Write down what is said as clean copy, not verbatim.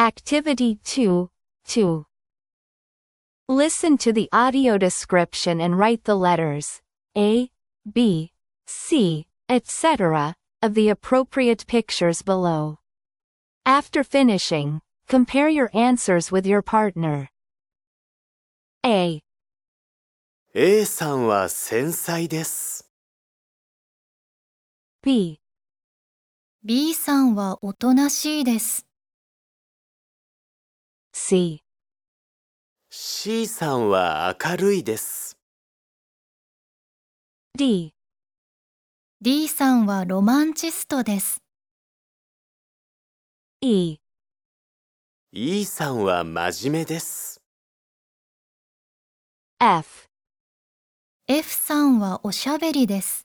Activity 2, 2. Listen to the audio description and write the letters A, B, C, etc. of the appropriate pictures below. After finishing, compare your answers with your partner. A. A さんは繊細です。 B. B さんはおとなしいです。 C. C さんは明るいです。 D. D さんはロマンチストです。 E. E さんは真面目です。 F. F さんはおしゃべりです。